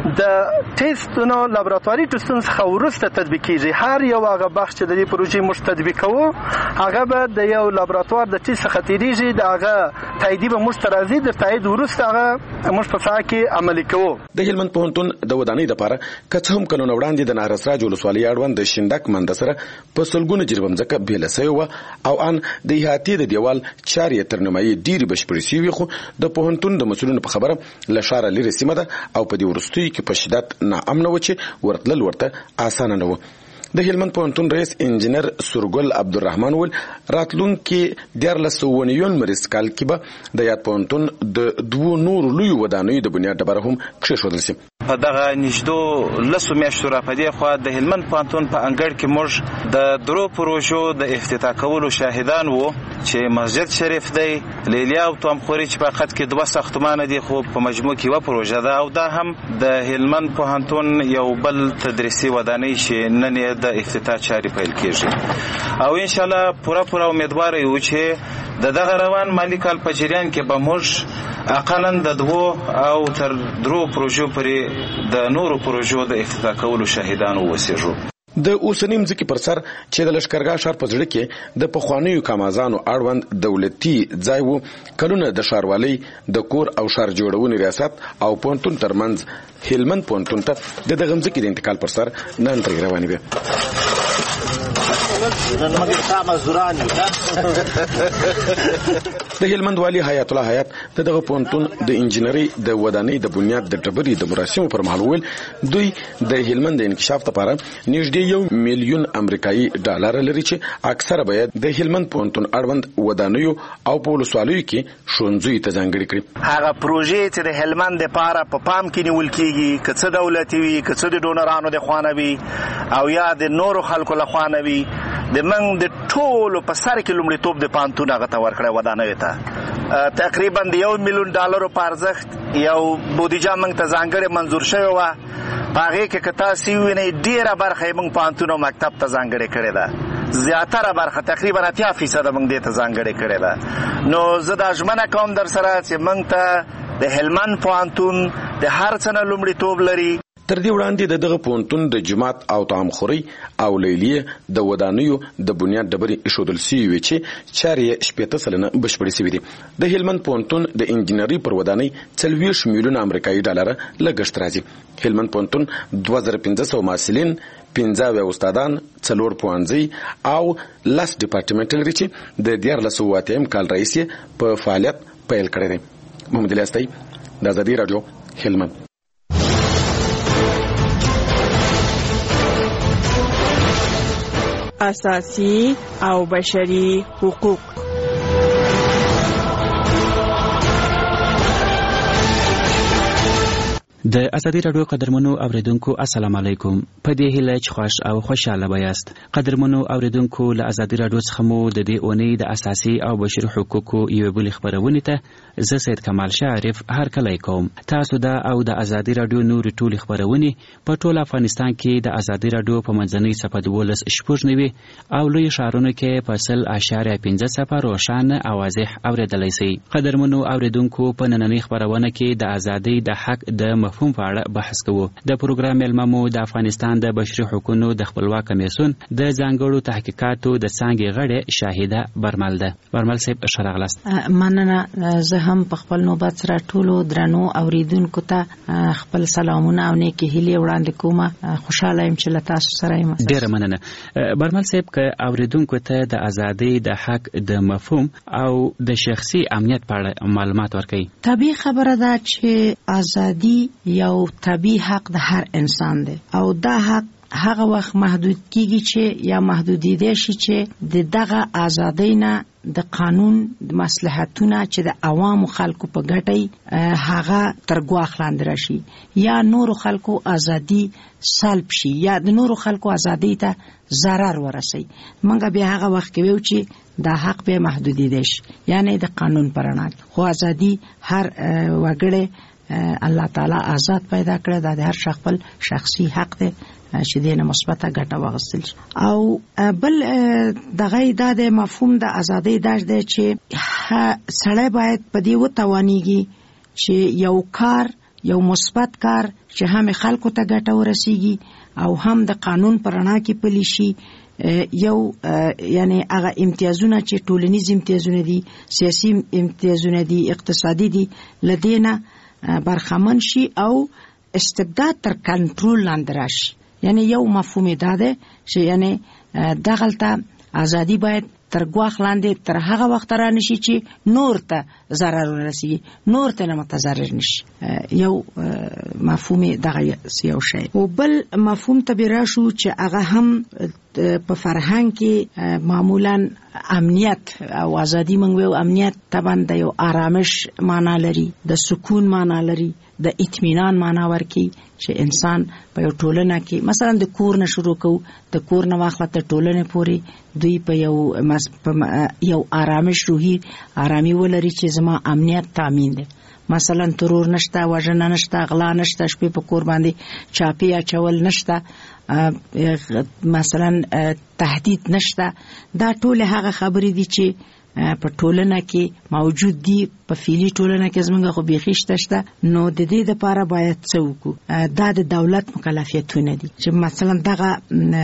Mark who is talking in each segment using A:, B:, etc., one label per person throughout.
A: د ټیسټونو لابراتواري ټیسټونو څخه وروسته تطبیق کیږي. هر یو هغه بخش چې د دې پروژې موږ تطبیق کوو هغه به د یو لابراتوار د ټیسټ څخه تیریږي، د هغه تایید به موږ ته راځي، د تایید وروسته هغه موږ په ساحه کې عملي کوو.
B: د هلمند پوهنتون د ودانۍ لپاره که څه هم کلونه وړاندې د نهرسراج ولسوالۍ اړوند د شندک منده سره په سلګونه جریبه ځمکه بیله سوې وه او ان د احاطې د دیوال چارې تر نیمایي ډېرې بشپړې سوي، خو د پوهنتون د مسؤلینو په خبره له ښاره لرې سیمه ده او په دې وروستیو کې په شدت ناامنه و چې ورتلل ورته اسانه نه و. د هلمند پوهنتون رئیس انجینر سورګل عبدالرحمن ول راتلونکي 1491 مریض کال کې به د یاد پوهنتون د دوو نورو لویو ودانیو د بنیاد ډبره هم کښېښودل شي.
C: په دغه نږدې 10 میاشتو راپدې خوا د هلمند پوهنتون په انګړ کې موږ د درو پروژو د افتتاح کولو شاهدان وو چې مسجد شریف دی، لیلیا او تومخوري چې په خط کې 2 ساختمانه دي خو په مجموع کې یوه پروژه ده، او دا هم د هلمند پوهنتون یو بل تدریسي ودانۍ چې نن یې د افتتاح چارې پیل کېږي او انشاءالله پوره امیدوار یو چې د دغه روان مالی کال په جریان کې به موږ اقلا د 2 او تر 3 پروژو پورې د نورو پروژو د افتتاح کولو شاهدان ووسیږو.
B: د اوسنۍ مځکې پر سر چې د لښکرګاه ښار په زړه کې د پخوانیو کامازانو اړوند دولتي ځای و، کلونه د ښاروالۍ د کور او ښار جوړونې ریاست او پوهنتون ترمنځ هلمند پوهنتون ته د دغه مځکې د انتقال پر سر ناندرۍ روانې وې. د هلمند والی حیات الله حیات دغه پوهنتون د انجینرۍ د ودانۍ د بنیاد د ډبرې د مراسمو پر مهال ویل دوی د هلمند د انکشاف لپاره نږدې 1 میلیون امریکایي ډالر لري چې اکثره باید د هلمند پوهنتون اړوند ودانیو او په ولسوالیو کې ښوونځیو ته ځانګړي کړي.
D: هغه پروژې چې د هلمند لپاره په پام کې نیول کیږي، که څه دولتي وي که څه د ډونرانو د خوانه وي او یا د نورو خلکو له خوانه وي، د موږ د ټولو په سر کې لومړیتوب د پوهنتون هغه ته ورکړی ودانیو ته. تقریبا د 1 میلیون ډالرو په ارزښت یو بودیجه موږ ته ځانګړې منظور شوې وه. په هغې کې که تاسې ووینئ ډېره برخه یې موږ پوهنتون او مکتب ته ځانګړې کړې ده، زیاتره برخه تقریبا 80% موږ دې ته ځانګړې کړې ده. نو زه دا ژمنه کوم در سره چې موږ ته د هلمند پوهنتون د هر څه نه لومړیتوب لري.
B: تر دې وړاندې دغه پوهنتون د جماعت او طعامخورۍ او لیلیې د ودانیو د بنیاد ډبرې ایښودل سوي وې چې چارې یې 80 سلنه بشپړې سوي دي. د هلمند پوهنتون د انجینرۍ پر ودانۍ 40 میلیونه امریکایي ډالره لګښت راځي. هلمند پوهنتون 2500 محصلین، 15 استادان، 4 پوهنځي او 10 ډپارټمنټ لري چې د 1480 کال راهیسې په فعالیت پیل کړی دی. محمد الیاس تایب، د ازادي راډیو، هلمند.
E: اساسي او بشري حقوق.
F: د ازادي راډیو قدرمنو اوریدونکو السلام علیکم. په دې هیله چې خوښ او خوشاله بایاست. قدرمنو اوریدونکو له ازادي راډیو څخه مو د دې اونۍ د اساسي او بشري حقوقو یو بل خبرونه ته زه سید کمال شریف هر کله کوم. تاسو دا او د ازادي راډیو نور ټول خبرونه په ټول افغانستان کې د ازادي راډیو په منځنۍ صفحه 12 او لوی شهرونو کې په 0.5 روښانه او واضح اوریدلای شئ. قدرمنو اوریدونکو په نننۍ خبرونه کې د ازادي د حق د مفهوم په اړه بحث کوو. د پروګرام ملممو د افغانستان د بشري حقوقو د خپلواک کمیسیون د ځانګړو تحقیقاتو د څانګې غړې شاهده برمل ده. برمل صاحب شرغلست.
G: مننه. زه هم په خپل نوبت سره ټولو درنو اوریدونکو ته خپل سلامونه او نیکی هیلې وړاندې کوم. خوشاله یم چې له تاسو سره یم.
F: ډیره مننه. برمل صاحب که اوریدونکو ته د ازادي د حق د مفهوم او د شخصي امنیت په اړه معلومات ورکړي.
G: طبیعي خبره ده چې ازادي یو طبیعي حق د هر انسان دی او دا حق هغه وخت محدود کیږي چې یا محدودیده شي چې د دغه ازادۍ نه د قانون د مصلحتونه چې د عوامو خلکو په ګټي هغه تر ګواښ لاندې راشي یا نورو خلکو ازادي سلب شي یا د نورو خلکو ازادۍ ته ضرر ورسي. موږ بیا هغه وخت کې ویو چې دا حق به محدودیده شي یعنی د قانون پرنا خو ازادي هر وګړي الله تعالی آزاد پیدا کړی دا د هر شخص خپل شخصي حق دی چې دینه مثبته ګټه واغستل شي. او بل دغه د مفهوم د ازادۍ د چې سړی باید په دې وتوانیږي چې یو کار یو مثبت کار چې هم خلکو ته ګټه ورسیږي او هم د قانون پر رڼا کې پلی شي. یو یعنی هغه امتیازونه چې ټولنیز امتیازونه دي، سیاسي امتیازونه دي، اقتصادي دي، لدينا برخمن شي او استبداد تر کنټرول لاندې راشي. یعنی یو مفهوم دا ده چې یعنی دغلته ازادي باید تر ګواښ لاندې تر هغه وخت را نشي چې نور ته ضرر ورسیږي، نور ته متضرر نشي. یو مفهوم دغه یو شی. او بل مفهوم ته راشو چې هغه هم په فرهنګ کې معمولا امنیت او ازادي منغو. امنیت طبعا د یو آرامش معنا لري، د سکون معنا لري، د اطمینان معنا ورکي چې انسان په یو ټولنه کې مثلا د کور نه شروع کو، د کور نه واخله ته ټولنه پوري دوی په یو آرامش روحي آرامي ولري چې زما امنیت تامین ده. مثلا ترور نشته، وژنه نشته، غلا نشته، شپې په کور باندې چاپی اچول نشته، مثلا تهدید نشته. دا ټول هغه خبرې دي چې په ټولنه کې موجود دي. په فعلی ټولنه کې زمونږ خو بیخیشته شته. نو د دې لپاره باید څه وکړو؟ دا د دولت مکلفیتونه دي چې مثلا دغه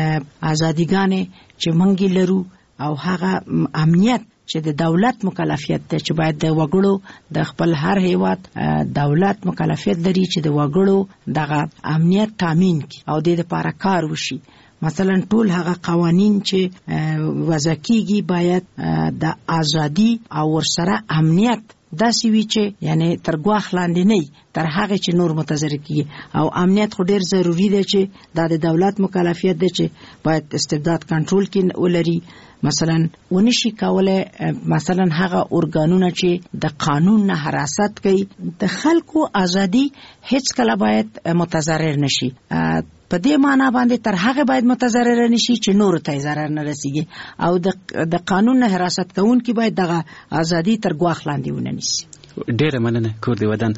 G: ازادیګانې چې مونږ لرو او هغه امنیت چې د دولت مکلفیت ده چې باید د وګړو د خپل هر هیواد دولت مکلفیت لري چې د وګړو دغه امنیت تامین کړي او د دې لپاره کار وشي. مثلا ټول هغه قوانین چې وضع کیږي باید د ازادي او ورسره امنیت داسې وي چې یعنی تر ګواښ لاندې نه تر هغه چې نور متضرر کیږي. او امنیت خو ډیر ضروری دی چې د دولت مکلفیت دی چې باید استبداد کنټرول کړي ولري. مثلا ونشي کولای مثلا هغه ارګانونه چې د قانون نه حراست کوي، د خلکو ازادي هیڅ کله باید متضرر نشي. په دې معنی باندې تر هغه باید متضرر نشي چې نور ته ضرر نه رسیږي او د قانون نه حراست کوونکي باید دغه ازادي تر ګواښ لاندې ونه نیسي.
F: ډیره مننه کور دی ودان.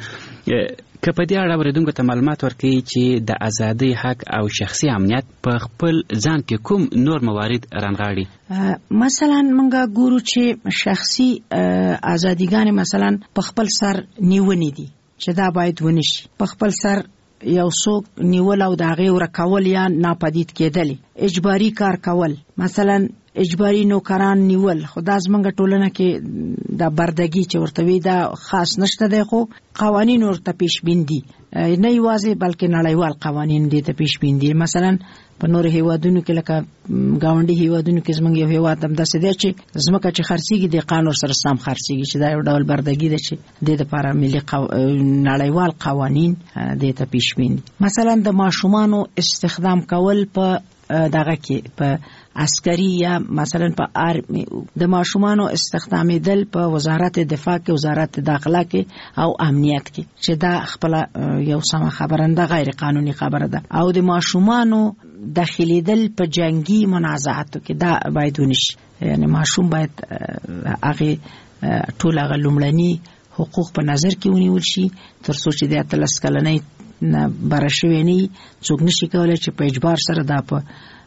F: که په دې اړه اوریدونکو ته معلومات ورکړي چې د ازادۍ حق او شخصي امنیت په خپل ځان کې کوم نور موارد رانغاړي.
G: مثلا منګه ګورو چې شخصي ازادیګان مثلا په خپل سر نیونې دي چې دا باید ونشي. په خپل سر یو څوک نیول او د هغې ورکول یا ناپدید کېدل، اجباري کار کول، مثلا اجباري نوکران نیول. خو دا زمونږ ټولنه کې د بردګي چې ورته وي دا خاص نشته دی، خو قوانین ورته پیش بین دي، نه یوازې بلکې نړیوال قوانین دي ته پیش بین دي. مثلا په نور هیوادونو کې لکه گاونډي هیوادونو کې زمونږ یو هیواد هم داسې دی چې ځمکه چې خرڅېږي د قانون سره سم خرڅېږي چې دا یو ډول بردګي ده چې د لپاره ملي نړیوال قوانین دې ته پیش بین دي. مثلا د ماشومانو استخدام کول په دغه کې په عسکري یا مثلا په آرمي، د ماشومانو استخدامیدل په وزارت دفاع کې، وزارت داخله کې او امنیت کې چې دا خپل یو سم خبره ده، غیر قانوني خبره ده. او د ماشومانو داخليدل په جنگي منازعاتو کې دا باید ونشي. یعنی ماشوم باید هغه ټول هغه لومړني حقوق په نظر کې ونیول شي تر څو چې د 13 کلنۍ نه برشوي نه څوک نشي کولای چې په اجبار سره دا په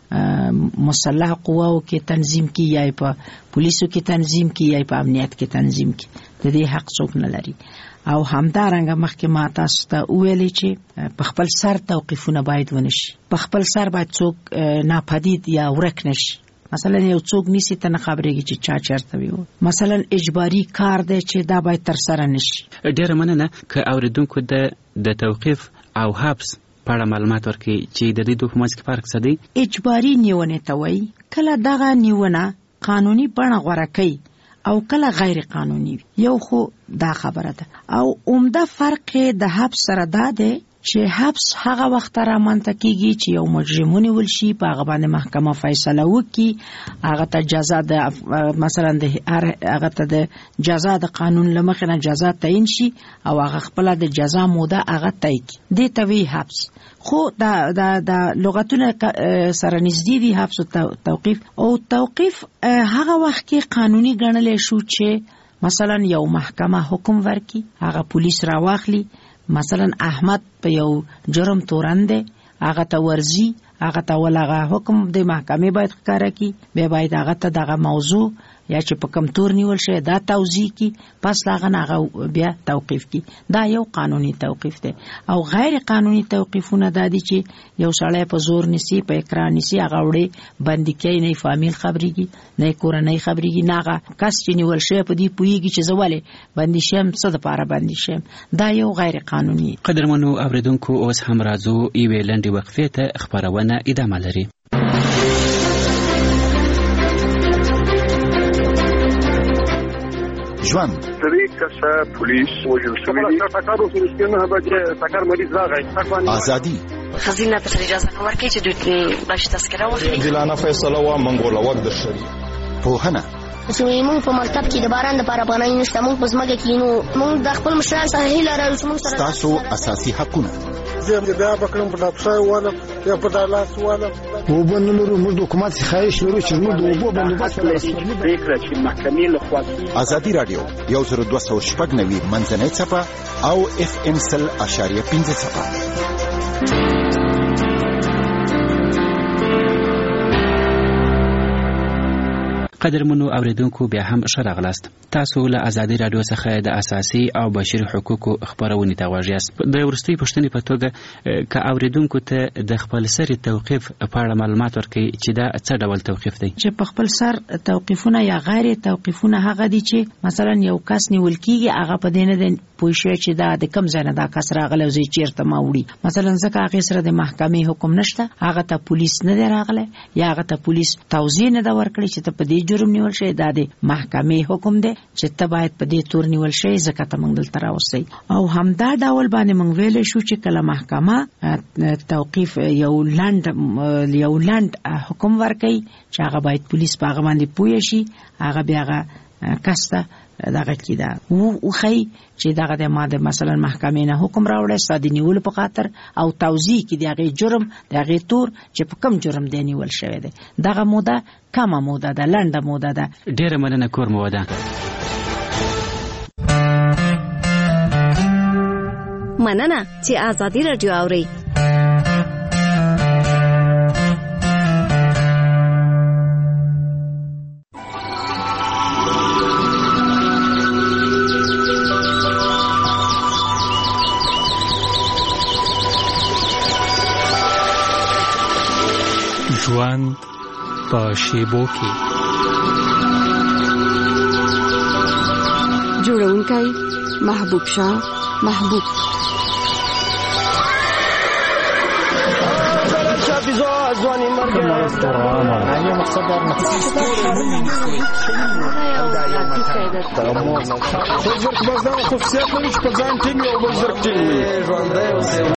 G: مسلح قواو کې تنظیم کی یا په پولیسو کې تنظیم کی یا په امنیت کې تنظیم کی، د دې حق څوک نه لري. او همدارنګه مخکې ما تاسو ته ویلي چې په خپل سر توقیفونه باید ونشي، په خپل سر باید څوک ناپدید یا ورک نشي. مثلا یو څوک نیسی ته نه خبرېږي چې چا چرته وي. مثلا اجباري کار دی چې دا باید تر سره نشي.
F: ډیره مننه. که اوریدونکو د توقیف او حبس په اړه معلومات ورکړي چې د دې دوه په منځ کې فرق څه دی؟
G: اجباري نیونې ته وایي کله دغه نیونه قانوني بڼه غوره کوي او کله غیر قانوني وي. یو خو دا خبره ده. او عمده فرق د حبس سره دا دی چې حبس هغه وخت رامنځته کیږي چې یو مجرم ونیول شي، په هغه باندې محکمه فیصله وکړي، هغه ته جزا د مثلا د هغه ته د جزا د قانون لمخې نه جزا تعیین شي او هغه خپل د جزا موده هغه طی کړي، دې ته وایي حبس. خو د لغتونه سره نږدې دي حبس او توقیف. او توقیف هغه وخت کې قانوني ګڼل شو چې مثلا یو محکمه حکم ورکړي، هغه پولیس راواخلي، مثلا احمد په یو جرم تورن دی، هغه ته ورزي، هغه ته ولغه حکم د محکمې باید ښکاره کی، به باید هغه ته دغه موضوع یا چې په کم تور نیول شوی دا توضیح کی پس لاغه هغه بیا توقیف کی. دا یو قانوني توقیف دی. او غیر قانوني توقیفونه دا دي چې یو سړی په زور نسی په اقرار نسی هغه وړي باندې کوي نه فامیل خبريږي نه کورنۍ خبريږي نه هغه کس چې نیول شوی په دې پویږي چې زواله باندې شم څه د پاره باندې شم. دا یو غیر قانوني.
F: قدرمنو اوریدونکو اوس هم راځو یوې لنډې وقفې ته خبرونه ادامه لري.
H: ژوند پولیس وژل شوی ازادي
I: خزینه ته اجازه ورکړي چې دوی باندې تذکره واخلي.
J: دلانه فیصله وا منګول وخت د شری
H: پوهنه
K: چې موږ په مکتب کې د باران لپاره پناه نشته، موږ په ځمکه کې نو موږ د خپل مشران سره هیله لرو چې موږ سره
H: تاسو اساسي حقونه
L: زم بیا پکړم په تاسو والا یا په دالاس والا
M: وبنلرو موږ حکومت خواهش لرو چې موږ د وبو بندوبست
N: فکر چې محکمې له خوا
H: ازادي رادیو 102.9 منځنۍ صفه او FM 100.5 صفه.
F: قدرمنو اوریدونکو بیا هم ښه راغلاست. تاسو له ازادي رادیو څخه د اساسي او بشري حقوقو خبرونه ته غواړئ. د ورستۍ پښتنې په توګه ک اوریدونکو ته د خپل سر توقيف په اړه معلومات ورکړي چې دا څه ډول توقيف دی.
G: چې په خپل سر توقيفونه یا غیر توقيفونه هغه دي چې مثلا یو کس نیول کیږي هغه په دینه د پوښښ چې دا د کم ځای نه دا کس راغلی او زی چیرته ماوړي مثلا ځکه هغه سره د محکمې حکم نشته، هغه ته پولیس نه دی راغلی یا هغه ته پولیس توضیح نه دا ورکړي چې ته په دې جرم نیول شوی، دا د محکمې حکم دی چې ته باید په دې تور نیول شوی ځکه ته موږ دلته راوستي. او همدا ډول باندې موږ ویل شو چې کله محکمه توقيف یو لند حکم ورکړي چې هغه باید پولیس په هغه باندې پوه شي، هغه بیا هغه کسته دغه کیدا او خی چې دغه د ماده مثلا محکمې نه حکم راوړی ساده نیول په خاطر او توضیح کې دغه جرم دغه تور چې په کم جرم دی نیول شوی دی. دغه موده کمه موده ده، لنډه موده ده.
F: ډیره مننه کور موده.
I: مننه چې ازادي رادیو اوري.
O: ژوند په شیبو کې
E: جوړونکی محبوب شاه محبوب
L: ځواني مرګ نه مقصد خصوصیت لري چې په ځان ټینګ او بل زر ټینګ